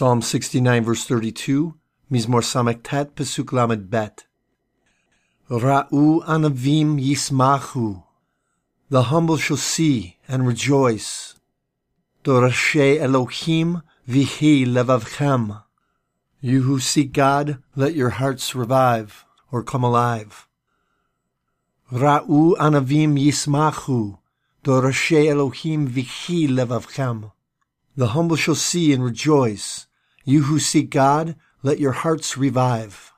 Psalm 69 verse 32, Mizmor Samech Tet Pesuk Lamed Bet. Ra'u anavim yismachu. The humble shall see and rejoice. Dorashei Elohim vihi levavchem. You who seek God, let your hearts revive or come alive. Ra'u anavim yismachu. Dorashei Elohim vihi levavchem. The humble shall see and rejoice. You who seek God, let your hearts revive.